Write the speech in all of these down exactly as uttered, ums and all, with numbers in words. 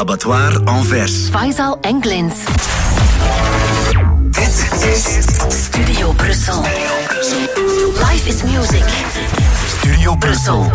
Abattoir Anvers. Faisal en Glint. Dit is Studio Brussel. Life is music. Studio Brussel.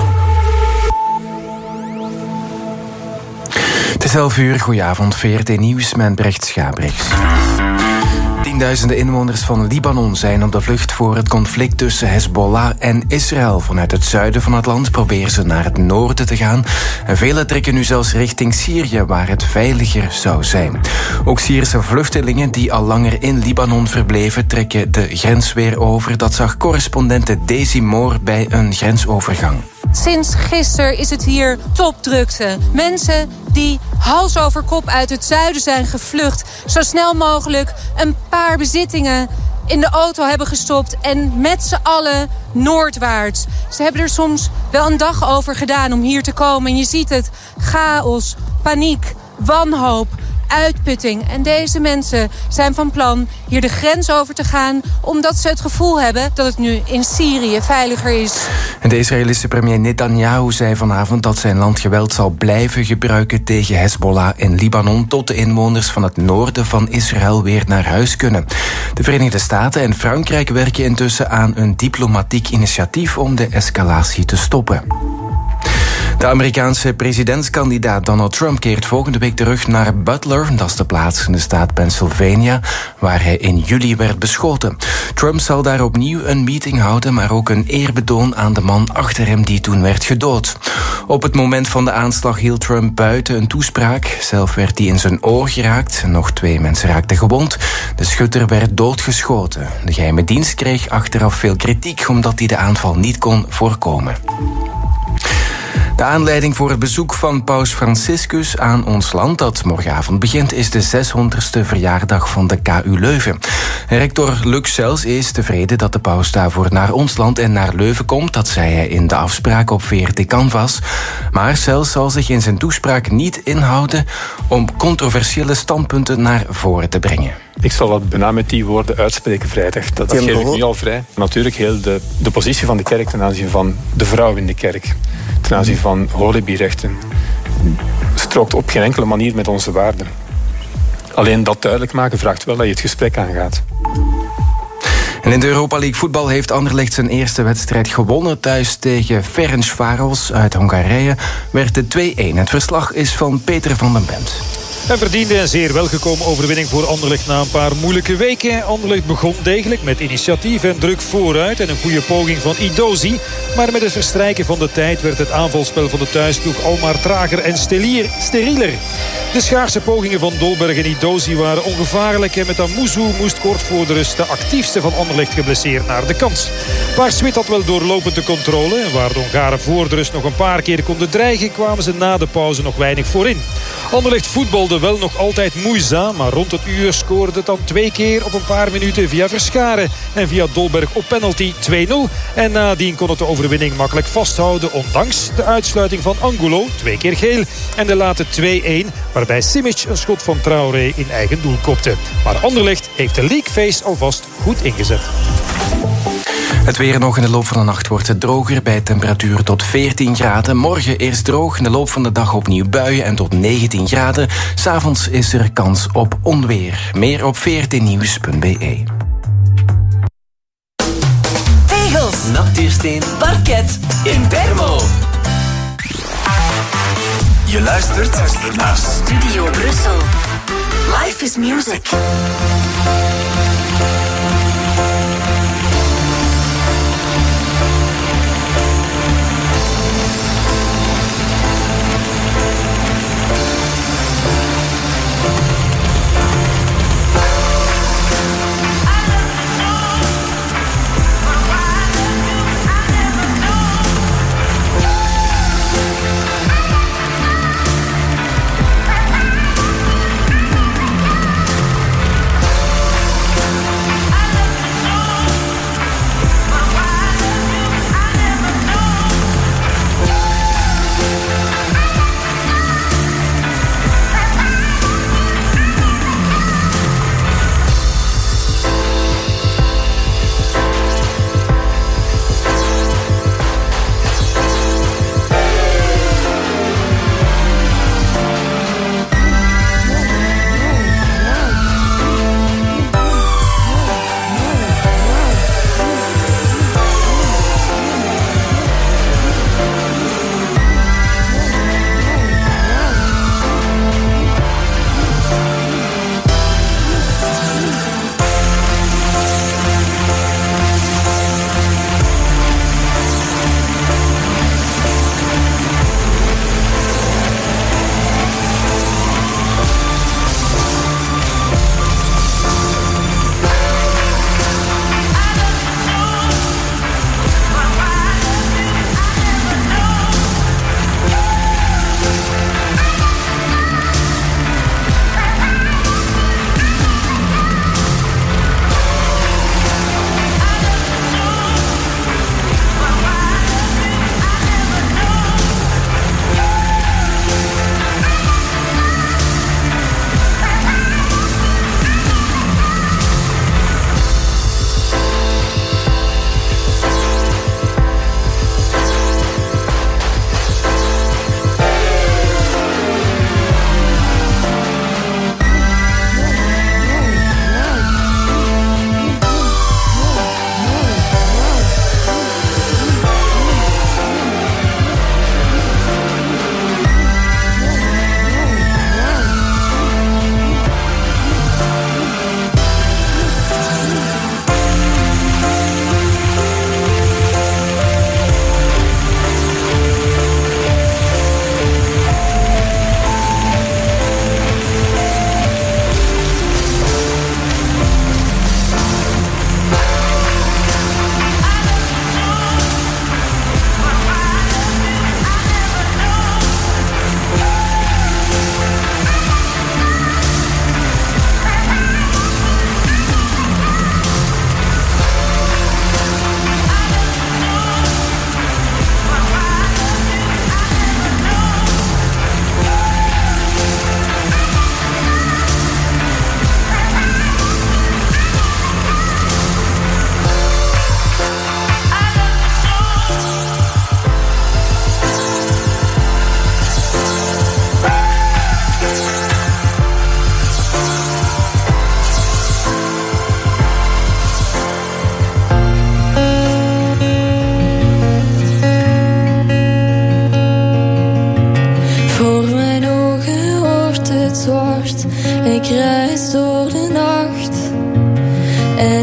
Het is elf uur, goedenavond, V R T Nieuws met Brecht Schabrichs. Tienduizenden inwoners van Libanon zijn op de vlucht voor het conflict tussen Hezbollah en Israël. Vanuit het zuiden van het land proberen ze naar het noorden te gaan. En velen trekken nu zelfs richting Syrië, waar het veiliger zou zijn. Ook Syrische vluchtelingen die al langer in Libanon verbleven, trekken de grens weer over. Dat zag correspondente Daisy Moore bij een grensovergang. Sinds gisteren is het hier topdrukte. Mensen die hals over kop uit het zuiden zijn gevlucht. Zo snel mogelijk een paar bezittingen in de auto hebben gestopt en met z'n allen noordwaarts. Ze hebben er soms wel een dag over gedaan om hier te komen. En je ziet het, chaos, paniek, wanhoop, uitputting. En deze mensen zijn van plan hier de grens over te gaan, omdat ze het gevoel hebben dat het nu in Syrië veiliger is. En de Israëlische premier Netanyahu zei vanavond dat zijn land geweld zal blijven gebruiken tegen Hezbollah in Libanon, tot de inwoners van het noorden van Israël weer naar huis kunnen. De Verenigde Staten en Frankrijk werken intussen aan een diplomatiek initiatief om de escalatie te stoppen. De Amerikaanse presidentskandidaat Donald Trump keert volgende week terug naar Butler. Dat is de plaats in de staat Pennsylvania, waar hij in juli werd beschoten. Trump zal daar opnieuw een meeting houden, maar ook een eerbetoon aan de man achter hem die toen werd gedood. Op het moment van de aanslag hield Trump buiten een toespraak. Zelf werd hij in zijn oor geraakt. Nog twee mensen raakten gewond. De schutter werd doodgeschoten. De geheime dienst kreeg achteraf veel kritiek omdat hij de aanval niet kon voorkomen. De aanleiding voor het bezoek van paus Franciscus aan ons land, dat morgenavond begint, is de zeshonderdste verjaardag van de K U Leuven. Rector Luc Sels is tevreden dat de paus daarvoor naar ons land en naar Leuven komt. Dat zei hij in de afspraak op V R T Canvas. Maar Sels zal zich in zijn toespraak niet inhouden om controversiële standpunten naar voren te brengen. Ik zal dat bijna met die woorden uitspreken vrijdag. Dat, dat geef ik nu al vrij. Natuurlijk heel de, de positie van de kerk ten aanzien van de vrouw in de kerk. Ten aanzien van holibierechten. Strookt op geen enkele manier met onze waarden. Alleen dat duidelijk maken vraagt wel dat je het gesprek aangaat. En in de Europa League voetbal heeft Anderlecht zijn eerste wedstrijd gewonnen. Thuis tegen Ferencváros uit Hongarije werd het twee-een. Het verslag is van Peter van den Bent. Een verdiende en zeer welgekomen overwinning voor Anderlecht na een paar moeilijke weken. Anderlecht begon degelijk met initiatief en druk vooruit en een goede poging van Idozi. Maar met het verstrijken van de tijd werd het aanvalspel van de thuisploeg al maar trager en stelier, sterieler. De schaarse pogingen van Dolberg en Idozi waren ongevaarlijk en met Amuzu moest kort voor de rust de actiefste van Anderlecht geblesseerd naar de kant. Waar Smit had wel doorlopende controle en waar de Hongaren voor de rust nog een paar keer konden dreigen, kwamen ze na de pauze nog weinig voorin. Anderlecht voetbalde wel nog altijd moeizaam, maar rond het uur scoorde het dan twee keer op een paar minuten via Verscharen en via Dolberg op penalty twee nul. En nadien kon het de overwinning makkelijk vasthouden, ondanks de uitsluiting van Angulo, twee keer geel, en de late twee-een, waarbij Simic een schot van Traoré in eigen doel kopte. Maar Anderlecht heeft de league face alvast goed ingezet. Het weer nog in de loop van de nacht wordt het droger bij temperatuur tot veertien graden. Morgen eerst droog, in de loop van de dag opnieuw buien en tot negentien graden. 'S Avonds is er kans op onweer. Meer op v r t nieuws punt b e. Tegels, Natuursteen, parket, Impermo. Je luistert naar Studio Brussel. Life is music.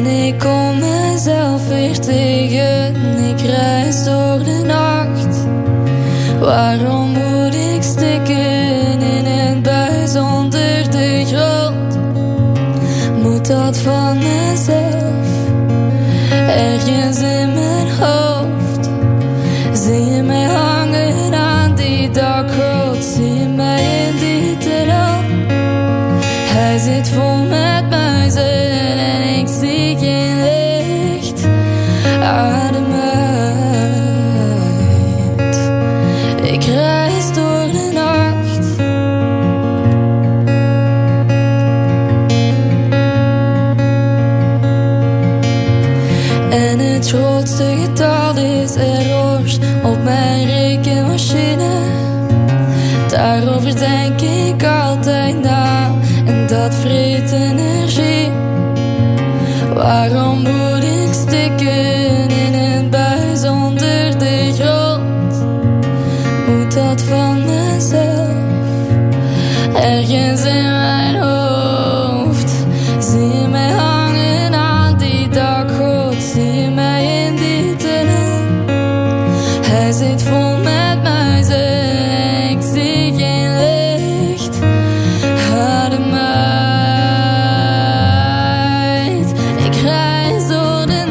En ik kom mezelf weer tegen. Ik reis door de nacht. Waarom moet ik stikken in het buis onder de grond? Moet dat van mezelf? Ergens in mijn hoofd. Zie je mij hangen aan die dakgoot? Zie je mij in die tunnel? Hij zit vol met muizen en ik zie geen licht. Adem uit. Ik reis door de nacht. En het grootste getal is errors op mijn rekenmachine. Daarover denk ik altijd na. En dat vreet energie. Waarom moet ik stikken in een buis onder de grond? Moet dat van mezelf? Ergens in mijn hoofd. Zie je mij hangen aan die dakgoot? Zie je mij in die tunnel? Hij zit vol met muizen. Ik zie geen licht. Adem uit. Ik reis door de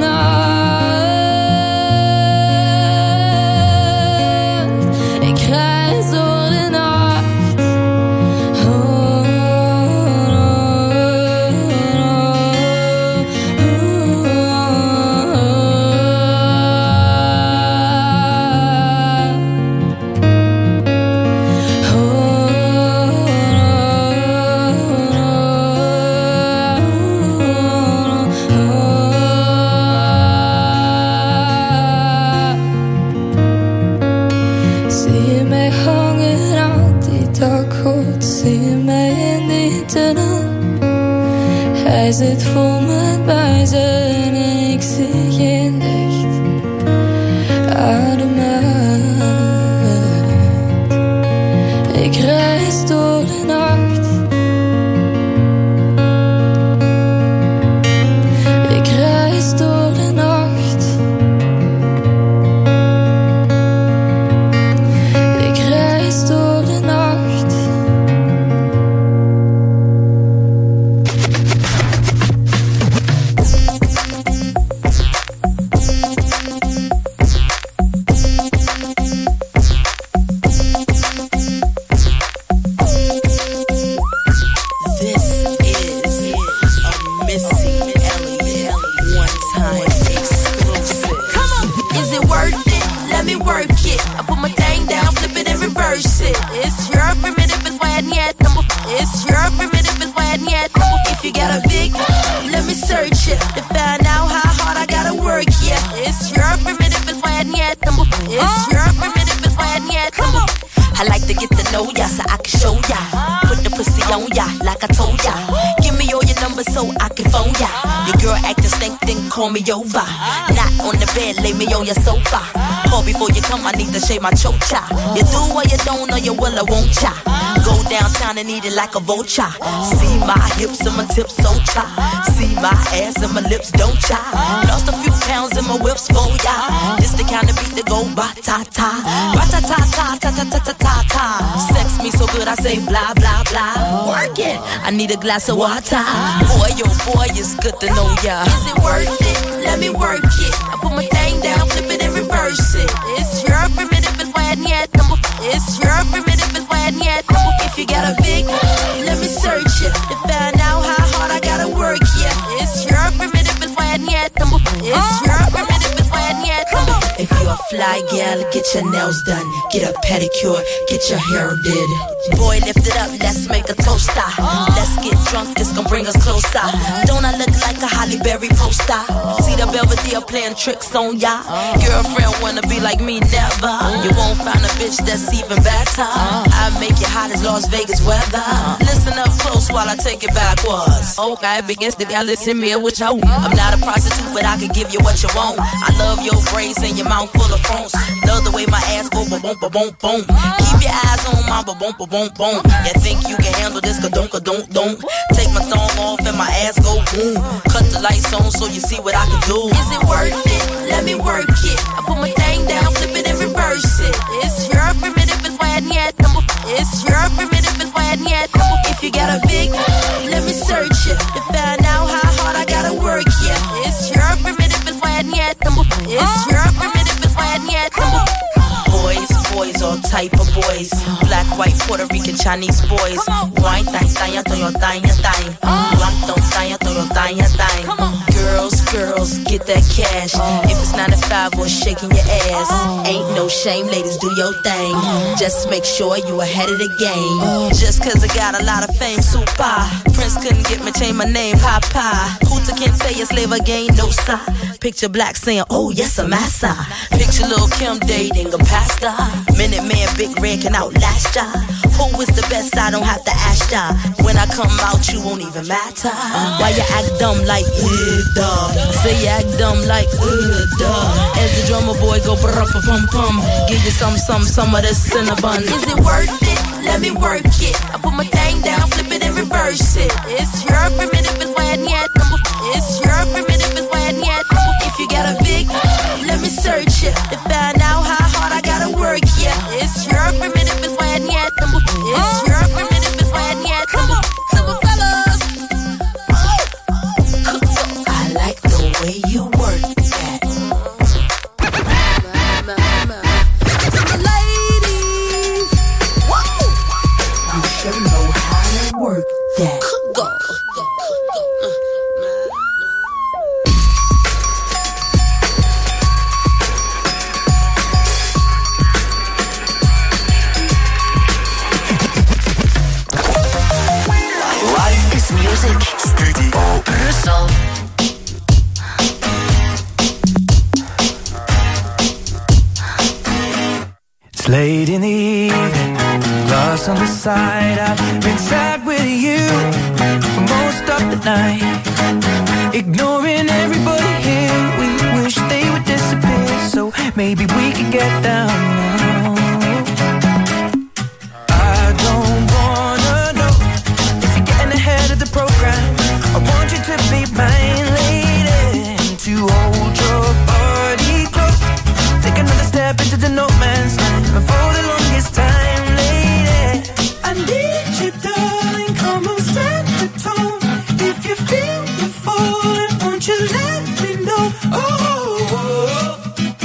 nacht. Ik reis door de nacht. Oh, oh, zie je mij hangen aan die dakgoot? Zie je mij in die tunnel? Hij zit vol met buizen en ik zie geen licht. Adem uit. Ik reis door de nacht. Ik reis door de nacht. Ik reis door de nacht. This is a Missy Elliott one-time exclusive. Come on, is it worth it? Let me work it. I put my thing down, flip it and reverse it. It's your primitive, it's why I need number. It's your primitive, it's why I need number. If you got a big, let me search it to find out how hard I gotta work. Yeah, it's your primitive, it's why I need number. It's your primitive, it's why I need number. I like to get to know ya so I can show ya. Put the pussy on ya like I told ya. Give me all your numbers so I can phone ya. Your girl acting stink, then call me over. Not on the bed, lay me on your sofa. Call before you come, I need to shave my chocha. You do or you don't, or you will or won't ya. Go downtown and eat it like a vulture. See my hips and my tips so cha. See my ass and my lips don't cha. Lost a few pounds in my whips for ya. This the kind of beat that go ba-ta-ta. Ba-ta-ta-ta-ta-ta-ta-ta-ta. Sex me so good I say blah blah blah. Work it, I need a glass of water. Boy, oh boy, it's good to know ya. Is it worth it? Let me work it. I put my thing down, flip it and reverse it. It's your primitive, it's why I need number. It's your primitive, it's why I need number. If you got a big, let me search it to find out how hard I gotta work. Yeah, it's your primitive, it's why I need number. It's your primitive, it's why I need number. If you a fly gal, get your nails done, get a pedicure, get your hair did. Boy, lift it up, let's make a toaster. Let's get drunk, this gon' bring us closer. Don't I look like a Halle Berry poster? See the Belvedere playing tricks on ya. Girlfriend wanna be like me, never. You won't find a bitch that's even better. I make it hot as Las Vegas weather. Listen up close while I take it backwards. Okay, begins to y'all listen me what you want. I'm not a prostitute, but I can give you what you want. I love your braids and your mouth full of phones. Love the way my ass go boom boom boom boom. Keep your eyes on my boom boom boom boom. You think you can handle this? Ka don't ka don't don't. Take my thong off and my ass go boom. Cut the lights on so you see what I can do. Is it worth it? Let me work it. I put my thing down, flip it and reverse it. It's your primitive, it's why I need number. It's your primitive, it's why I need number. If you got a big, let me search it to find out how hard I gotta work. Yeah, it's your primitive, it's why I need number. It's your primitive, it's why I need number. Boys, boys, all type of boys. Black, white, Puerto Rican, Chinese boys. Wine, thang, thang, thang, thang, thang. Black, don't thang, thang, thang, thang. Girls, girls, get that cash. If it's nine to five or shaking your ass, ain't no shame, ladies, do your thing. Just make sure you ahead of the game. Just cause I got a lot of fame, super. Prince couldn't get me, change my name, Papa. Hooter can't tell you slave again, no sign. Picture Black saying, oh yes, I'm massa. Picture Lil' Kim dating a pastor. Minute Man, Big Red can outlast ya. Who is the best? I don't have to ask ya. When I come out, you won't even matter. Why you act dumb like, uh, duh. Say you act dumb like, uh, duh. As the drummer boy go brr-pum-pum. Give you some, some, some of this cinnabon. Is it worth it? Let me work it. I put my thing down, flip it and reverse it. It's your primitive, it's why I need number. It's your primitive, it's why I need number. If you got a big, let me search it to find out how hard I gotta work. Yeah, it's your primitive, it's why I need number. It's your primitive, it's why I need number. Simple fellas, I like the way you work that. Simple ladies, whoa, you should know how to work that. Go. Music. Studio Brussel. It's late in the evening, lost on the side. I've been sad with you for most of the night, ignoring everybody here. We wish they would disappear, so maybe we could get down now. I don't wanna know if you're getting ahead of the program. I want you to be mine, lady, to hold your body close. Take another step into the no man's land, but for the longest time, lady, I need you, darling. Come on, set the tone. If you feel the falling, won't you let me know? Oh, oh, oh.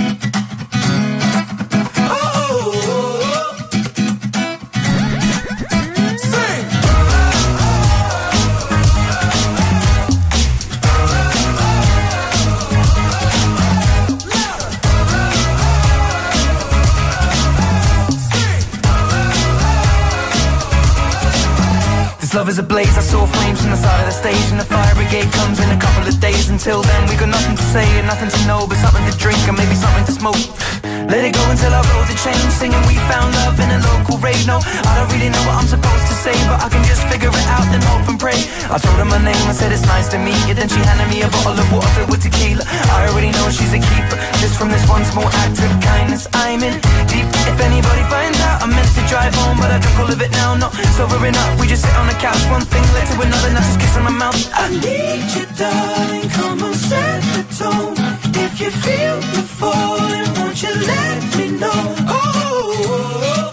Love is ablaze, I saw flames from the side of the stage, and the fire brigade comes in a couple of days. Until then we got nothing to say and nothing to know, but something to drink and maybe something to smoke. Let it go until our roads are changed, singing we found love in a local rave. No, I don't really know what I'm supposed to say, but I can just figure it out and hope and pray. I told her my name, I said it's nice to meet you. Then she handed me a bottle of water filled with tequila. I already know she's a keeper, just from this one small act of kindness. I'm in deep. If anybody finds out, I'm meant to drive home, but I drink all of it now. Not sobering up, we just sit on the couch. One thing led to another, now just kissing my mouth. I need you, darling, come on, set the tone. If you feel the falling, won't you let me know? Oh, oh,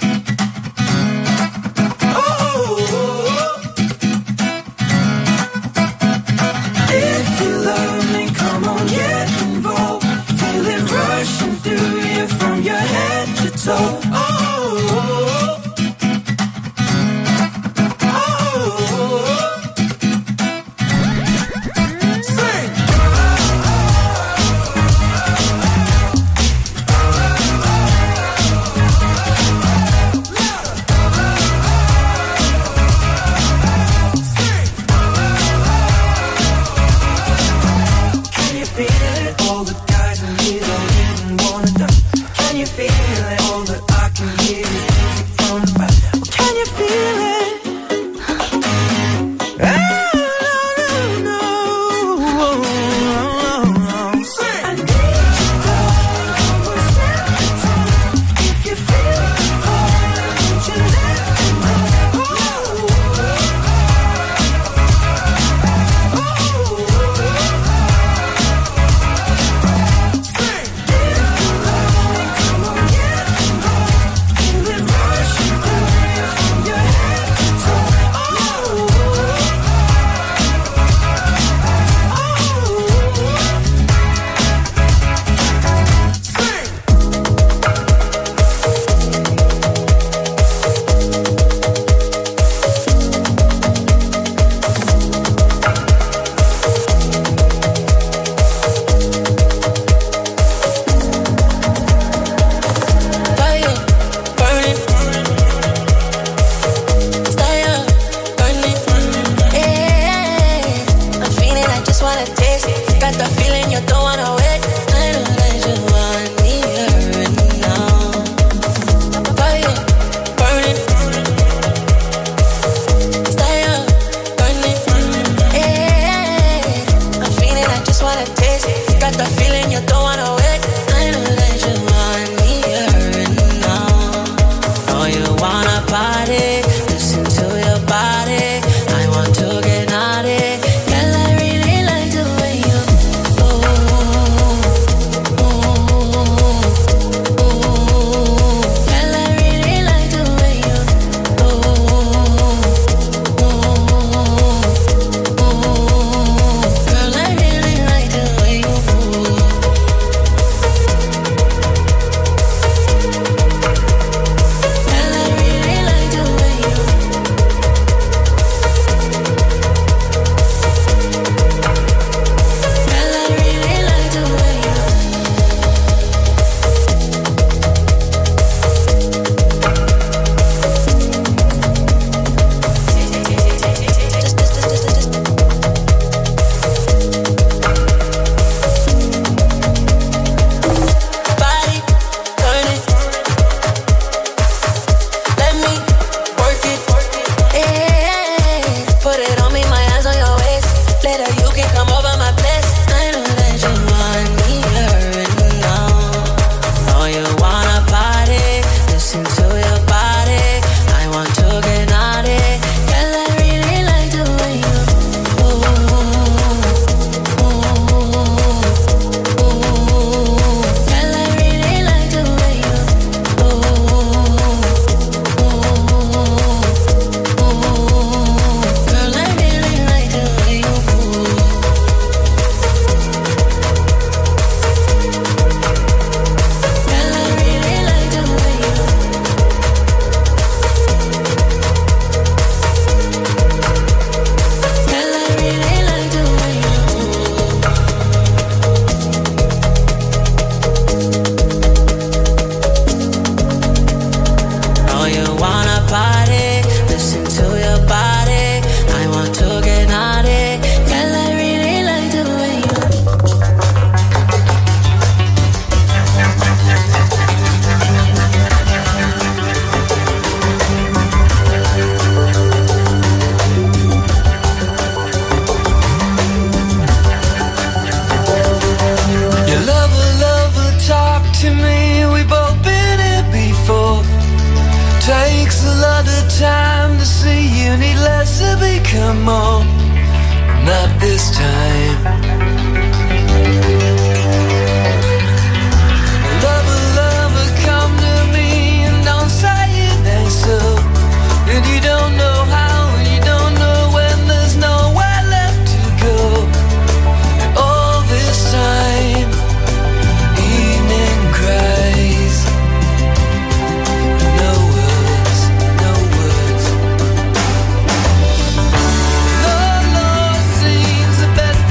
oh, oh. If you love me, come on, get involved. Feel it rushing through you from your head to toe. Oh, oh, oh. just wanna taste it. Got the feeling you don't wanna wait. I know that you want me here and now. Fire, burning. Style, burning. Yeah, I'm feeling, I just wanna taste it. Got the feeling you don't wanna wait. I know that you want me here and now. Oh, you wanna party? Listen to your body. I want to get naughty. Girl, I really like the way you ooh, ooh, ooh. Girl, I really like the way you ooh, ooh, ooh. Girl, I really like the way you move. Girl, I really like the way you. Girl, I really like the way you. Just, just, just, just, just. Body, turn it. Let me work it. Yeah, put it on me, my hands on your waist. Later you can come over my place. I know that you want me here and now. Oh, you wanna party? Listen to your body. I want to get naughty. Girl, I really like the way you ooh, ooh, ooh. Girl, I really like the way you ooh, ooh, ooh. Girl, I really like the way you move. Girl, I really like the way you. Girl, I really like the way you move. Oh, you wanna party? Listen to your body. I want to get naughty. Girl, I really like the way you. Your lover, lover, talk to me. We both been here before. Takes a lot of time to see you. Need less to become more. Not this time. Lover, lover, come to me and don't say it ain't so. And you don't know how, and you don't know when. There's nowhere left to go. And all this time, evening cries. No words, no words. The Lord seems the best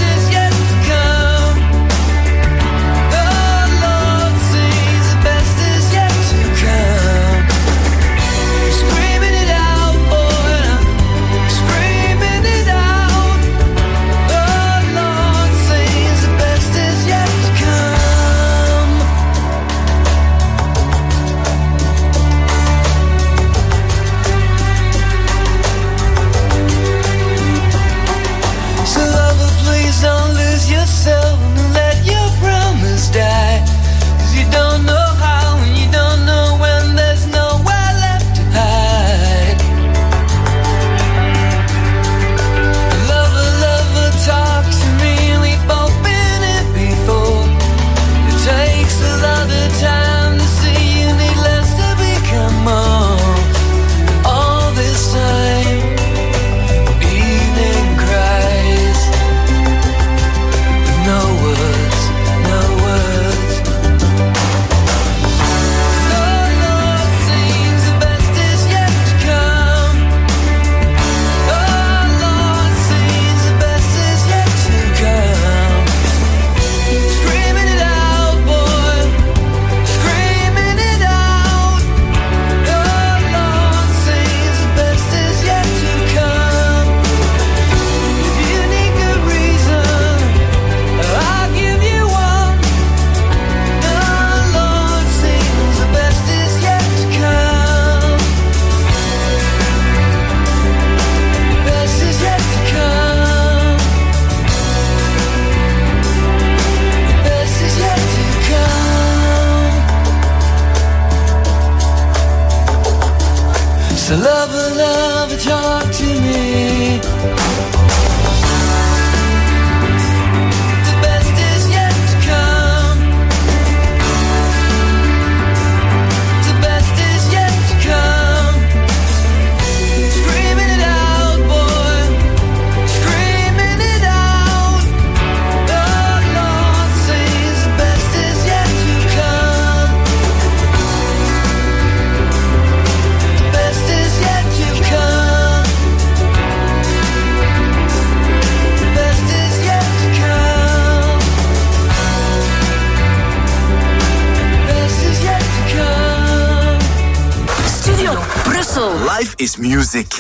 is music.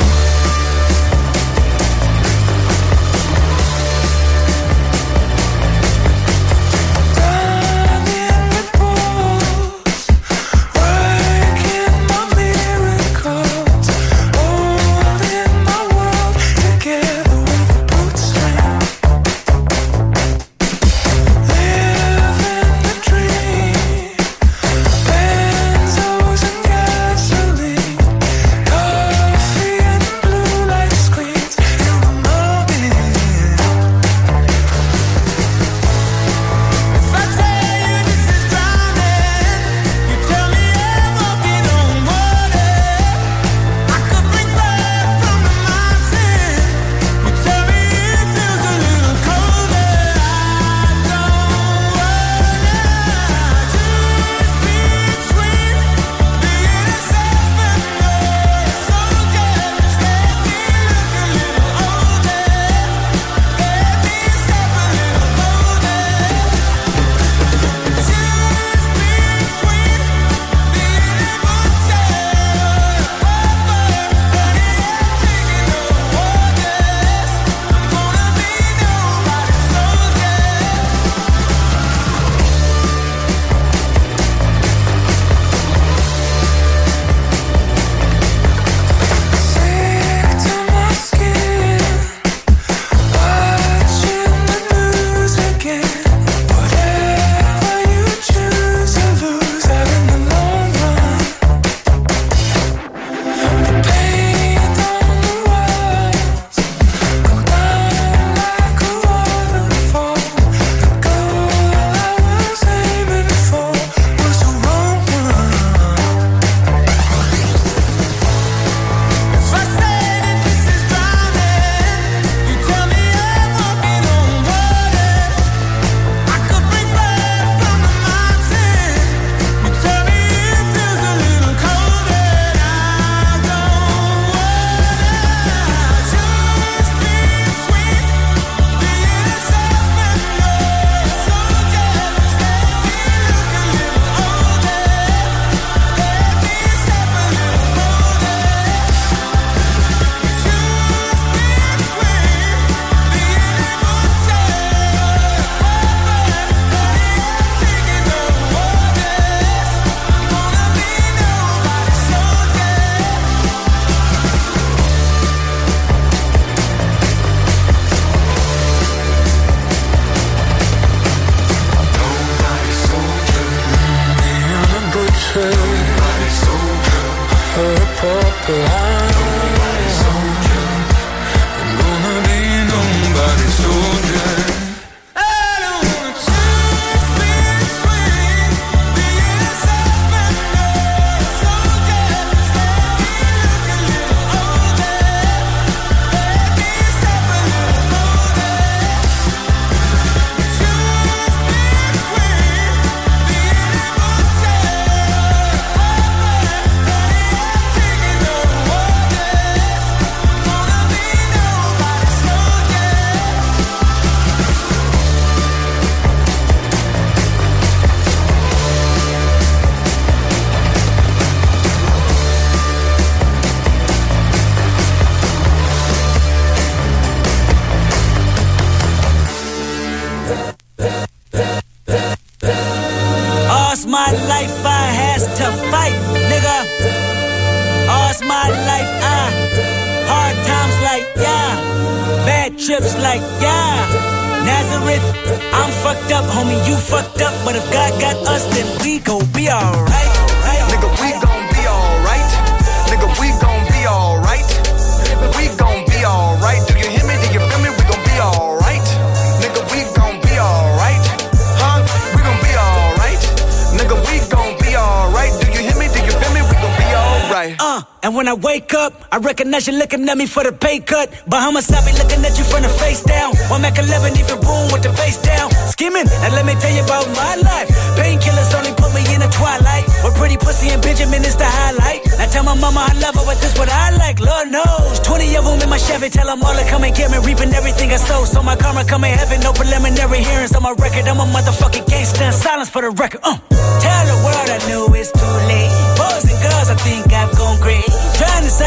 I recognize you looking at me for the pay cut. Bahamas, I be looking at you from the face down. One Mac eleven, even boom with the bass down. Skimming, now let me tell you about my life. Painkillers only put me in the twilight. With pretty pussy and Benjamin is the highlight. Now tell my mama I love her, but this what I like, Lord knows. Twenty of them in my Chevy, tell them all to come and get me. Reaping everything I sow, so my karma come in heaven. No preliminary hearings on my record. I'm a motherfucking gangster. Silence for the record. Uh. Tell the world I knew it's too late. Boys and girls, I think I've gone crazy. Trying to decide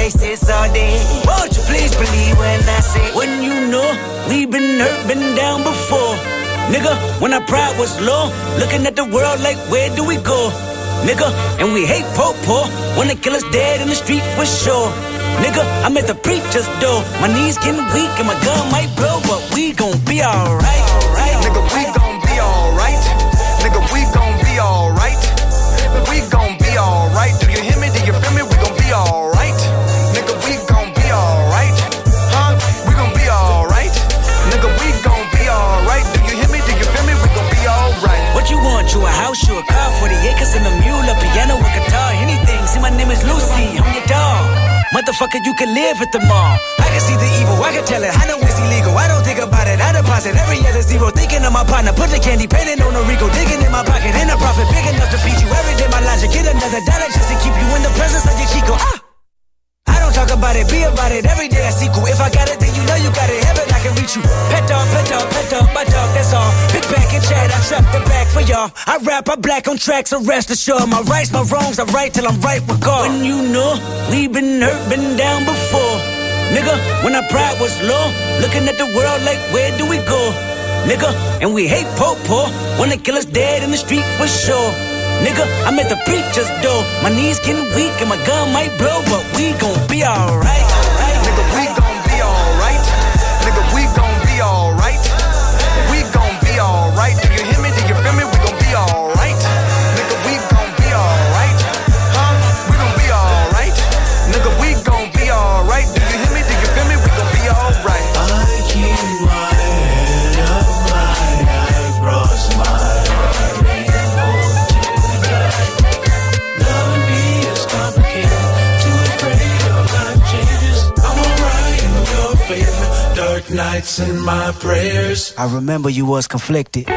faces all day. Won't you please believe when I say, when you know we've been hurt, been down before. Nigga, when our pride was low, looking at the world like, where do we go? Nigga, and we hate po-po, wanna kill us dead in the street for sure. Nigga, I'm at the preacher's door, my knees getting weak and my gun might blow, but we gon' be alright, right? Nigga, we gon' be alright. Nigga, we gon' be alright. We gon' be alright. Do you hear me? Do you feel me? We gon' be alright. Nigga, we gon' be alright. Huh? We gon' be alright. Nigga, we gon' be alright. Do you hear me? Do you feel me? We gon' be alright. What you want? You a house, you a car, forty acres and a mule, a piano, a guitar, anything. See, my name is Lucy, I'm your dog. Motherfucker, you can live at the mall. I can see the evil, I can tell it. I know it's illegal. I don't think about it. I deposit every other zero. Thinking of my partner, put the candy painting on a Rico. Digging in my pocket, and a profit big enough to feed you every day. My logic, get another dollar just to keep you in the presence of your Chico. Ah! I don't talk about it, be about it. Every day I see cool. If I got it, then you know you got it. Heaven, I can reach you. Pet dog, pet dog, pet dog, my dog, that's all. Big back and chat, I trap the back for y'all. I rap, I black on tracks, so rest assured. My rights, my wrongs, I right till I'm right with God. When you know we been hurt, been down before. Nigga, when our pride was low, looking at the world like, where do we go? Nigga, and we hate po-po, wanna kill us dead in the street for sure. Nigga, I'm at the preacher's door, my knees getting weak and my gun might blow, but we gon' be alright. Nigga, we gon' be alright. Nigga, we gon' be alright. We gon' be alright. Do you hear me? Do you feel me? We gon' be alright. Nigga, we gon' be alright. Huh? We gon' be alright. Nigga, we gon' be alright. Do you hear me? Do you feel me? We gon' be alright. I keep my head up high, I cross my heart and hold you back. Loving me is complicated, too afraid of life changes. I'm alright in your favor, dark nights and my prayers. I remember you was conflicted.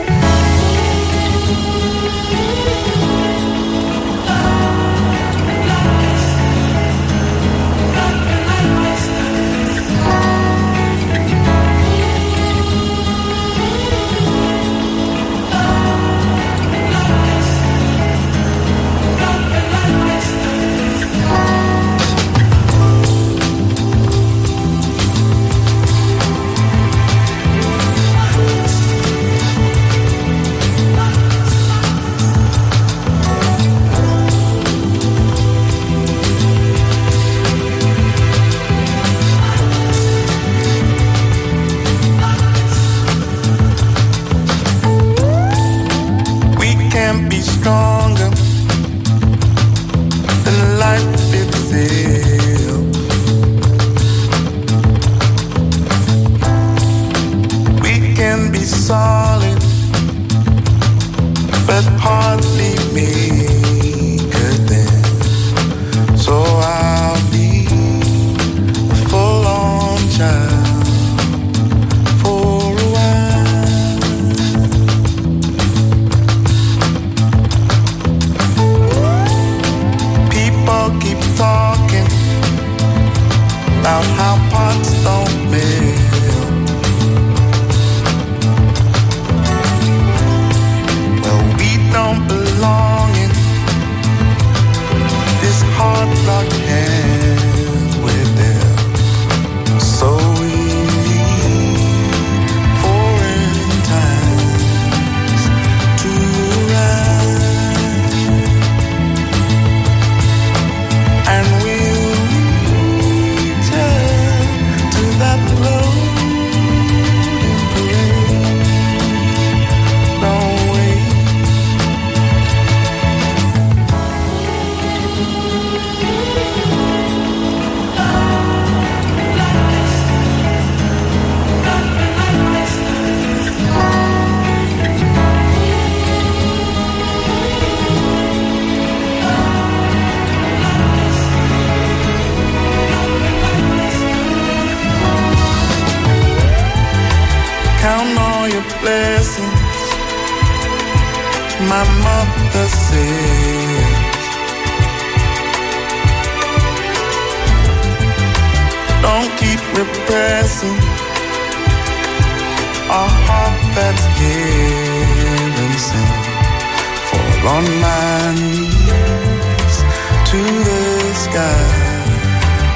My mother says, don't keep repressing a heart that's heaven sent. Fall on my knees to the sky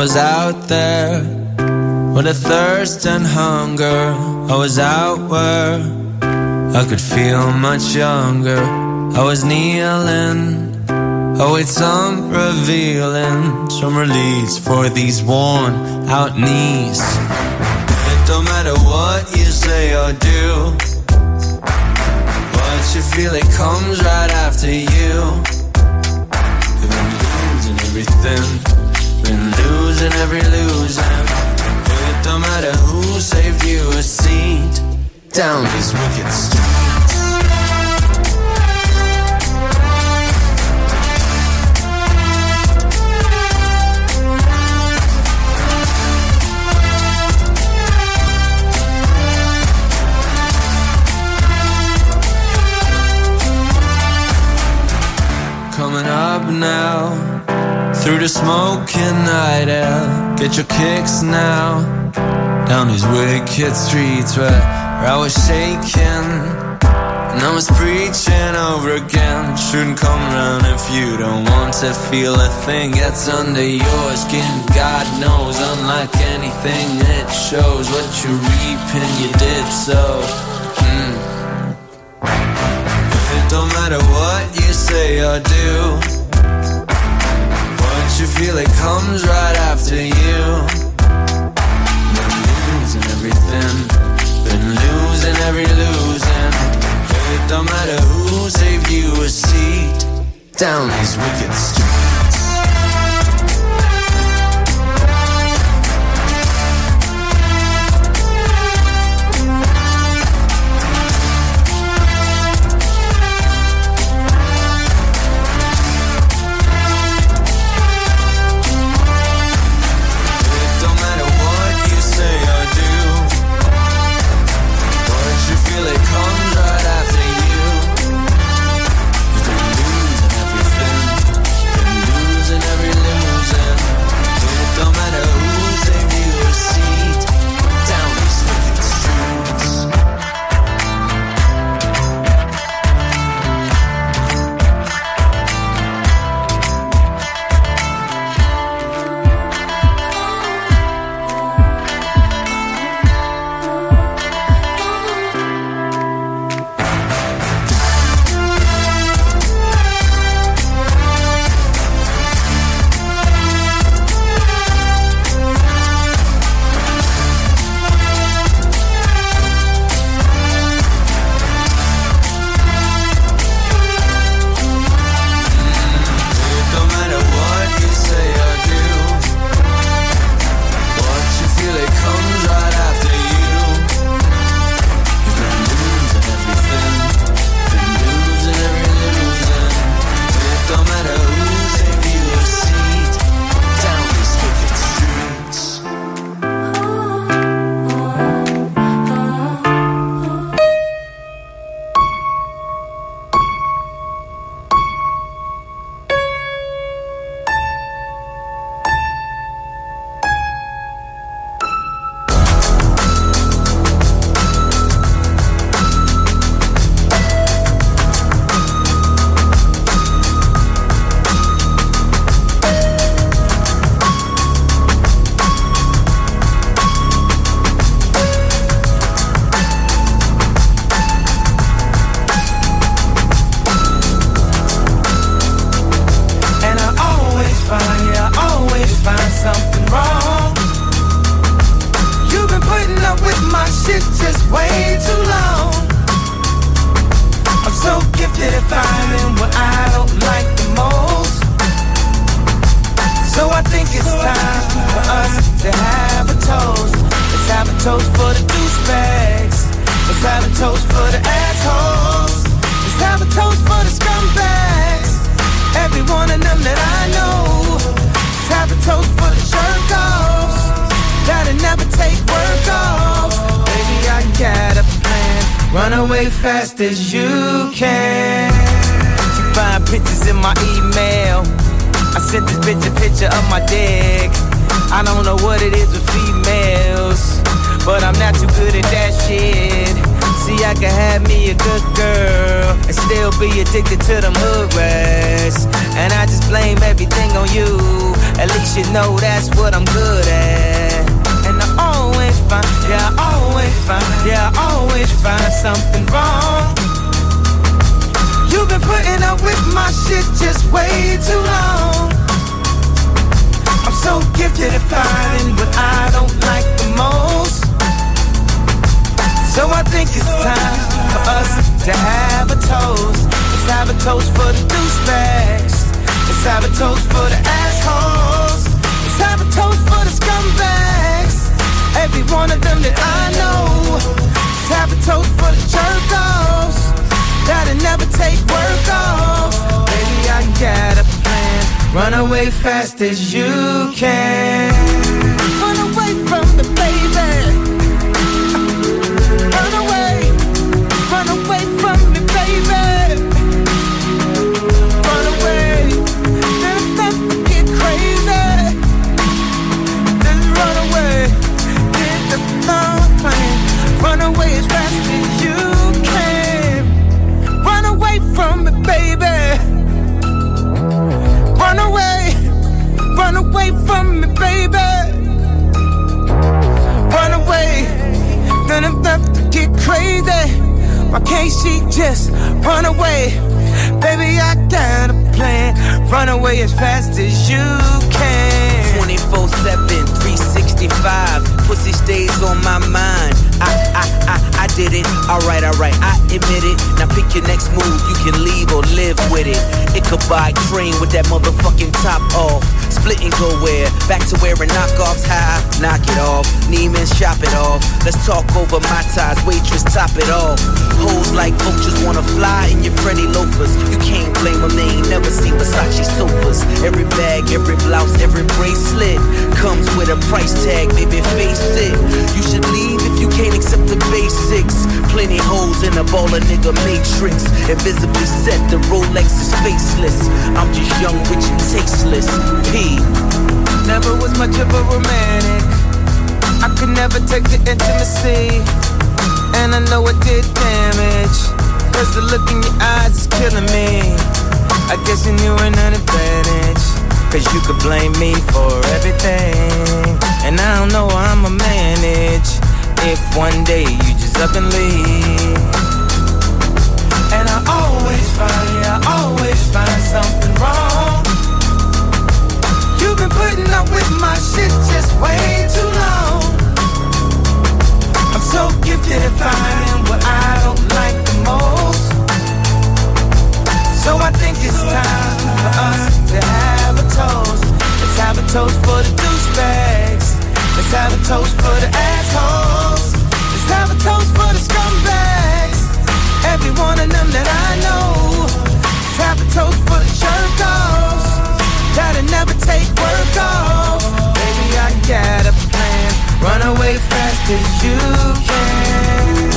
was out there with a thirst and hunger. I was out where I could feel much younger. I was kneeling, await some revealing, some release for these worn out knees. It don't matter what you say or do, what you feel, it comes right after you. You've been losing everything, been losing every losing. It don't matter who saved you a seat down these wicked streets. Coming up now, through the smoking night air, get your kicks now, down these wicked streets where, where I was shaking, and I was preaching over again. Shouldn't come around if you don't want to feel a thing gets under your skin. God knows, unlike anything, it shows what you reap and you did so. mm. It don't matter what you say or do, what you feel, it comes right after you. Been losing everything, been losing every losing. It don't matter who saved you a seat down these wicked streets. As you can. You find pictures in my email. I sent this bitch a picture of my dick. I don't know what it is with females, but I'm not too good at that shit. See, I can have me a good girl, and still be addicted to them hood rats. And I just blame everything on you. At least you know that's what I'm good at. And I always find, yeah, I always find, yeah, I always find something wrong. You've been putting up with my shit just way too long. I'm so gifted at finding what I don't like the most. So I think it's time for us to have a toast. Let's have a toast for the douchebags. Let's have a toast for the assholes. Let's have a toast for the scumbags. Every one of them that I know. Let's have a toast for the jerk-offs that'll never take work off. Baby, I got a plan. Run away fast as you can. Run away from the baby. Run away. Run away from me, baby. Run away. Then I'm not to get crazy. Then run away. Get the plan. Run away as fast as you can. Run away from me, baby. Run away. Run away from me, baby. Run away. Then I'm not to get crazy. Why can't she just run away? Baby, I got a plan. Run away as fast as you can. twenty-four seven, three sixty-five. Pussy stays on my mind. I, I, I, I did it. Alright, alright, I admit it. Now pick your next move. You can leave or live with it. It could buy train with that motherfucking top off. Split and go where? Back to wearing knockoffs. High, knock it off. Neiman's, shop it off. Let's talk over my ties. Waitress, top it off. Hoes like vultures wanna fly in your Freddy loafers. You can't blame them, they ain't never seen Versace sofas. Every bag, every blouse, every bracelet comes with a price tag, baby, face it. You should leave if you can't accept the basics. Plenty hoes in a baller nigga matrix. Invisibly set, the Rolex is faceless. I'm just young, rich and tasteless. P. Never was much of a romantic. I could never take the intimacy. And I know it did damage. Cause the look in your eyes is killing me. I guess you knew an advantage. Cause you could blame me for everything. And I don't know how I'ma manage if one day you just up and leave. And I always find, yeah, I always find something wrong. You've been putting up with my shit just way too long. I'm so gifted at finding what I don't like the most. So I think it's time for us to have a toast. Let's have a toast for the douchebags. Let's have a toast for the assholes. Let's have a toast for the scumbags. Every one of them that I know. Let's have a toast for the jerk-offs that'll never take work off. Baby, I got a plan. Run away fast as you can.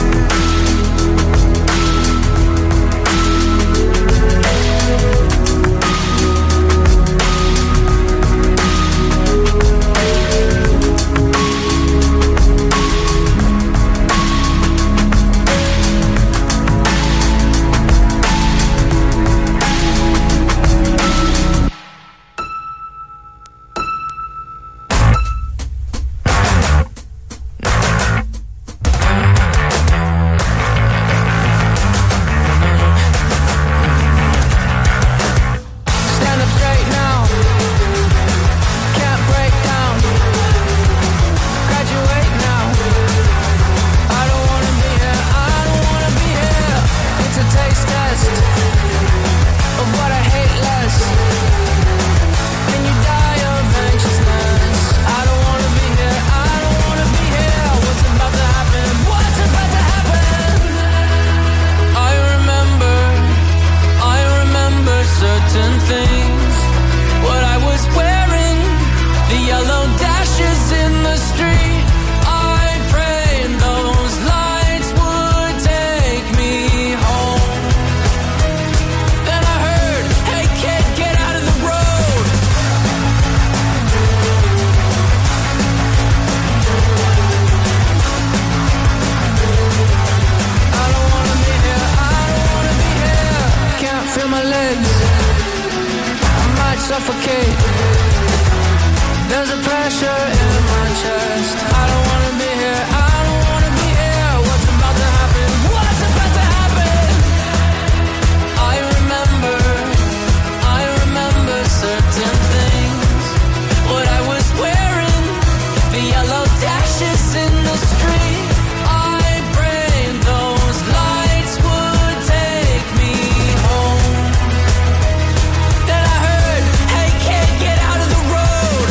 suffocate. There's a pressure in my chest. I don't wanna be here, I don't wanna be here. What's about to happen? What's about to happen? I remember, I remember certain things. What I was wearing, the yellow dashes in the street. I prayed those lights would take me home. Then I heard, hey kid, get out of the road.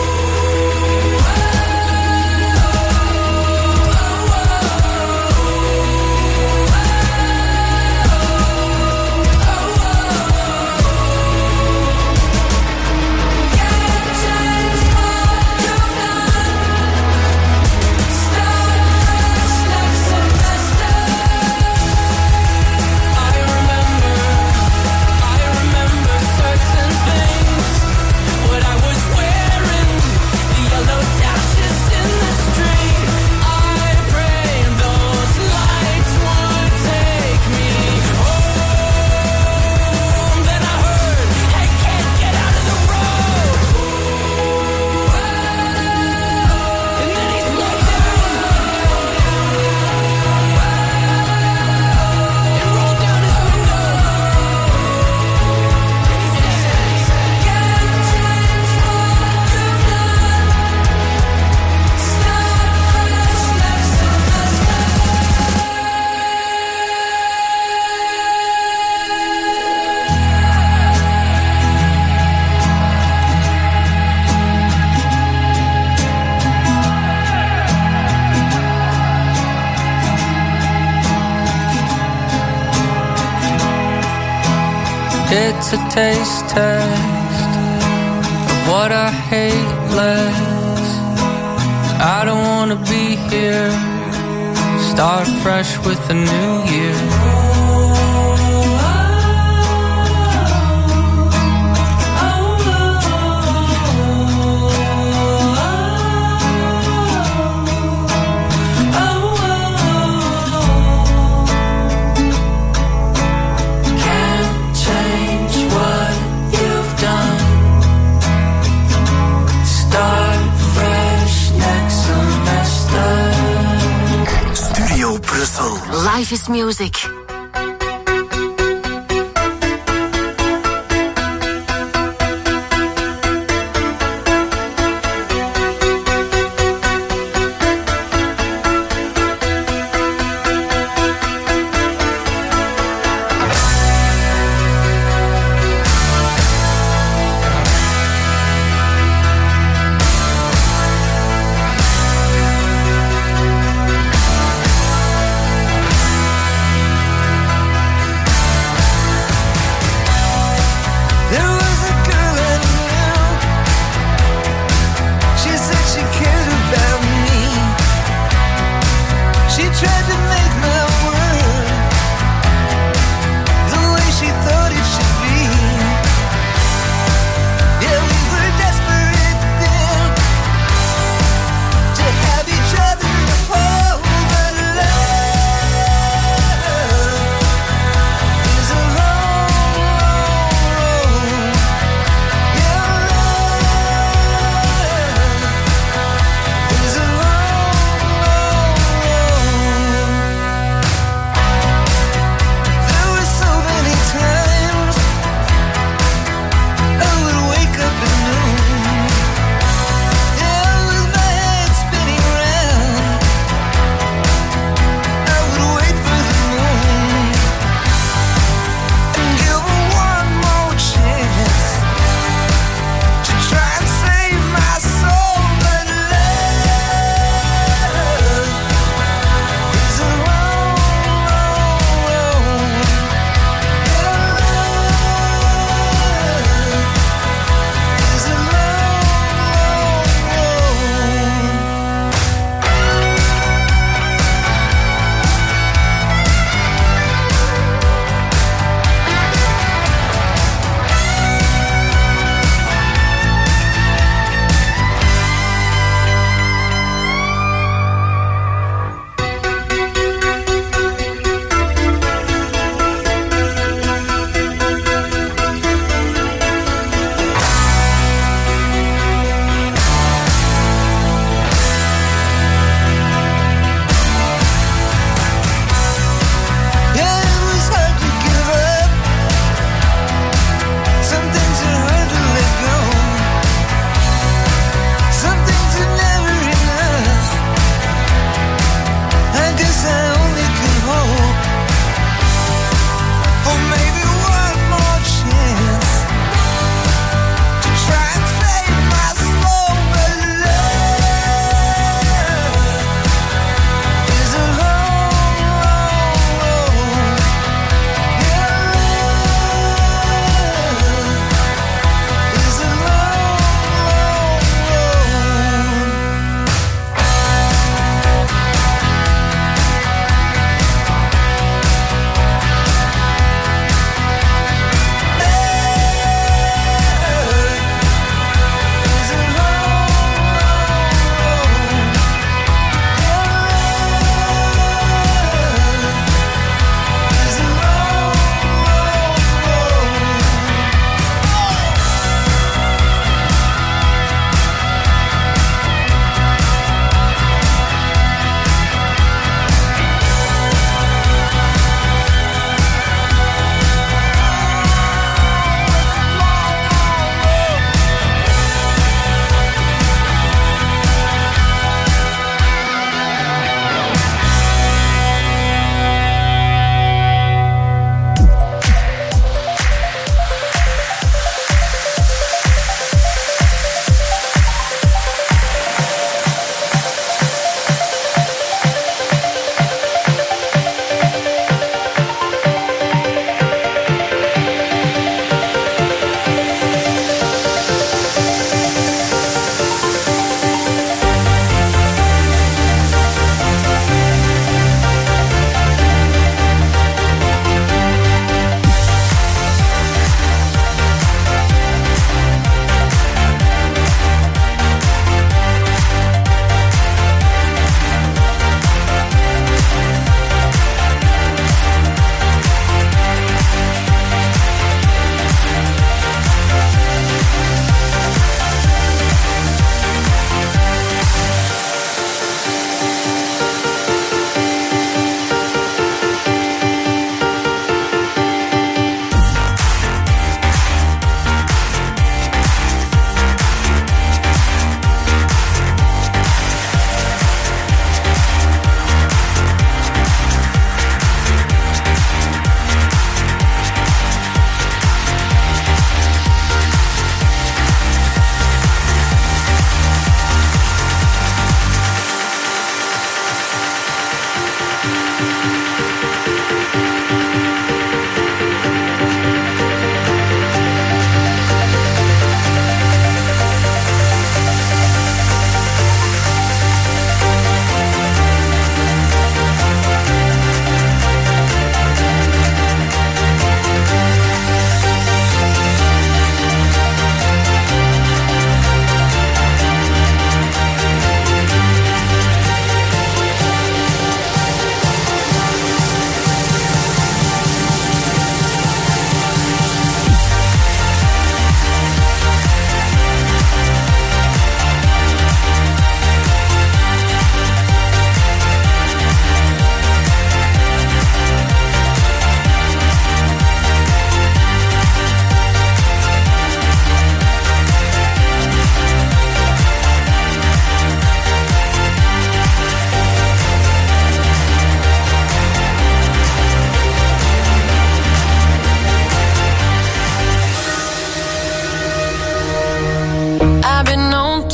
It's a taste test of what I hate less. I don't wanna be here. Start fresh with a new year. Life is music.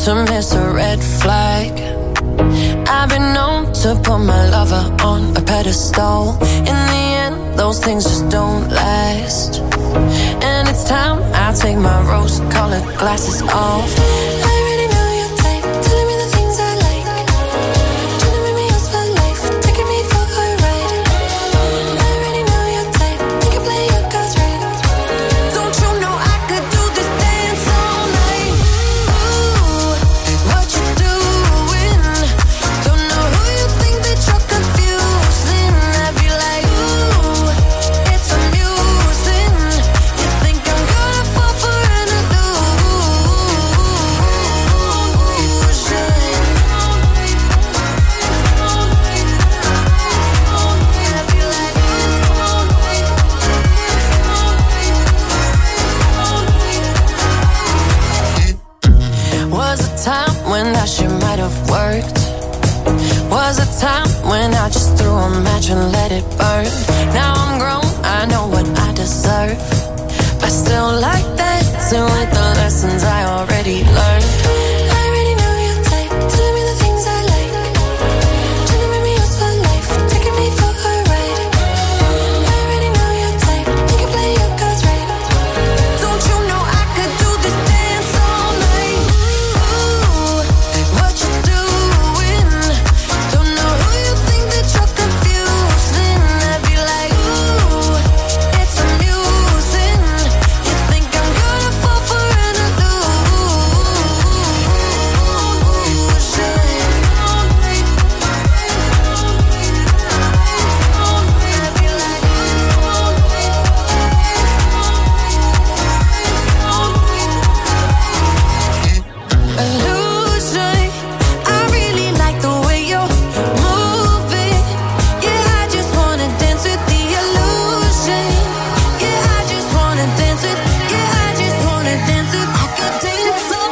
to miss a red flag. I've been known to put my lover on a pedestal. In the end, those things just don't last. And it's time I take my rose-colored glasses off. I already know your type, telling me the things I like. Trying to make me yours for life, taking me for a ride. I already know your type, you can play your cards right. Don't you know I could do this dance all night? Ooh, what you doing? Don't know who you think that you're confusing. I'd be like, ooh, it's amusing. You think I'm gonna fall for an illusion. Was a time when that shit might have worked. Was a time when I just threw a match and let it burn. Now I'm grown, I know what I deserve. I still like dancing with the lessons I already learned. I already know your type, telling me the things I like. Trying to make me yours for life, taking me for a ride. I already know your type, you can play your cards right. Don't you know I could do this dance all night? Ooh, what you doing? Don't know who you think that you're confusing. I'd be like, ooh, it's amusing. You think I'm gonna fall for an illusion. I really like the way you're moving. Yeah, I just wanna dance with the illusion. Yeah, I just wanna dance with. Yeah, I just wanna dance with. I could dance all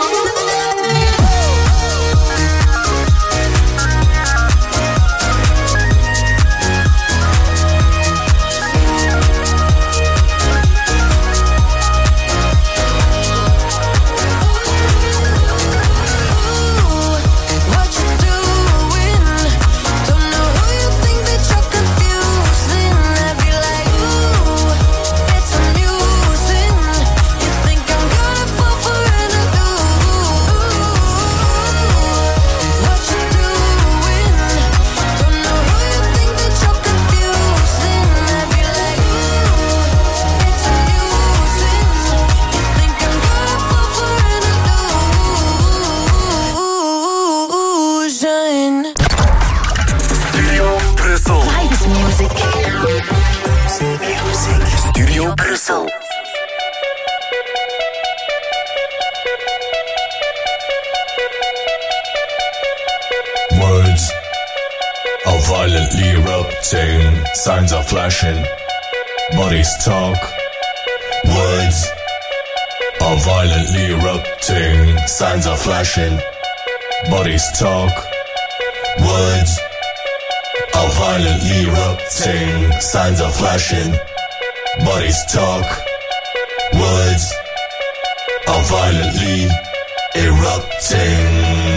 what you doing? Don't know who you think that you're confusing. I'd be like, ooh, it's amusing. You think I'm gonna fall for an illusion. What you doing? Don't know who you think that you're confusing. I'd be like, ooh, it's amusing. You think I'm gonna fall for an illusion. Studio Brussel. Live is music. Music. Studio Brussel. Words are violently erupting, signs are flashing, bodies talk. Words are violently erupting, signs are flashing, bodies talk. Words are violently erupting, signs are flashing, bodies talk. Words are violently erupting.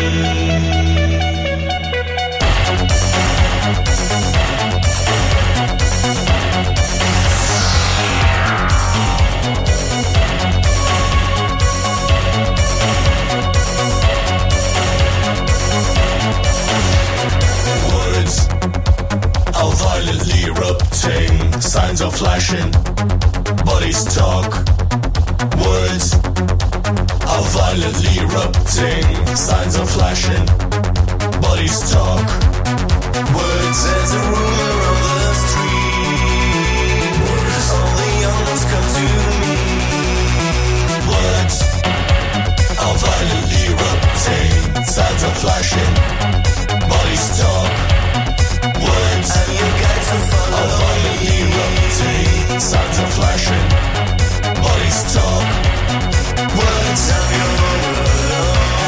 Words are violently erupting, signs are flashing, bodies talk. Words are violently erupting, signs are flashing, bodies talk. Words as a ruler of the street. Words, all the young ones come to me. Words are violently erupting, signs are flashing, bodies talk. Words are violently erupting, signs are flashing, bodies talk. Words have your own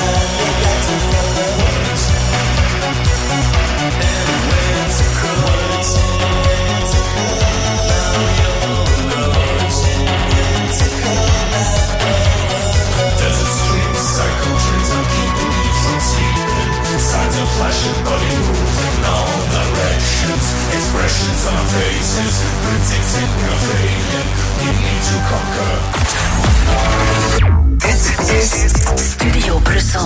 words, and when to close. Words predicting a failure. You need to conquer. Dit is Studio Brussel.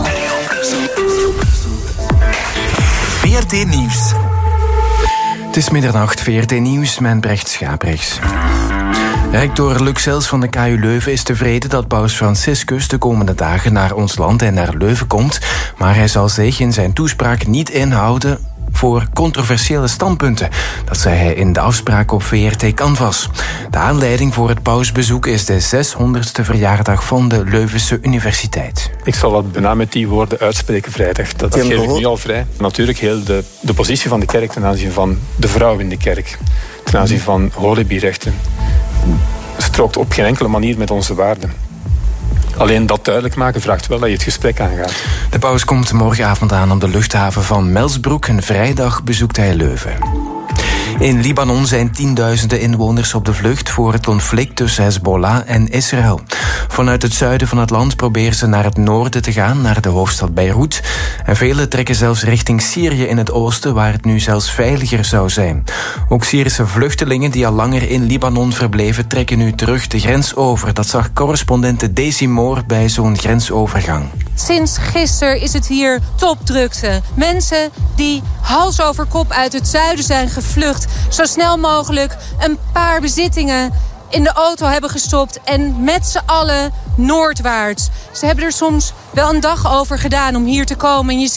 V R T Nieuws. Het is middernacht, V R T Nieuws, mijn Brecht Schaprechts. Rector Luc Sels van de K U Leuven is tevreden dat paus Franciscus de komende dagen naar ons land en naar Leuven komt, maar hij zal zich in zijn toespraak niet inhouden voor controversiële standpunten. Dat zei hij in de afspraak op V R T Canvas. De aanleiding voor het pausbezoek is de zeshonderdste verjaardag van de Leuvense Universiteit. Ik zal dat bijna met die woorden uitspreken vrijdag. Dat, dat geef ik nu al vrij. Natuurlijk heel de, de positie van de kerk ten aanzien van de vrouw in de kerk. Ten aanzien van holibierechten. Strookt op geen enkele manier met onze waarden. Alleen dat duidelijk maken vraagt wel dat je het gesprek aangaat. De paus komt morgenavond aan op de luchthaven van Melsbroek en vrijdag bezoekt hij Leuven. In Libanon zijn tienduizenden inwoners op de vlucht voor het conflict tussen Hezbollah en Israël. Vanuit het zuiden van het land proberen ze naar het noorden te gaan, naar de hoofdstad Beirut. En velen trekken zelfs richting Syrië in het oosten, waar het nu zelfs veiliger zou zijn. Ook Syrische vluchtelingen die al langer in Libanon verbleven, trekken nu terug de grens over. Dat zag correspondente Daisy Moore bij zo'n grensovergang. Sinds gisteren is het hier topdrukte. Mensen die hals over kop uit het zuiden zijn gevlucht, zo snel mogelijk een paar bezittingen in de auto hebben gestopt en met z'n allen noordwaarts. Ze hebben er soms wel een dag over gedaan om hier te komen. En je ziet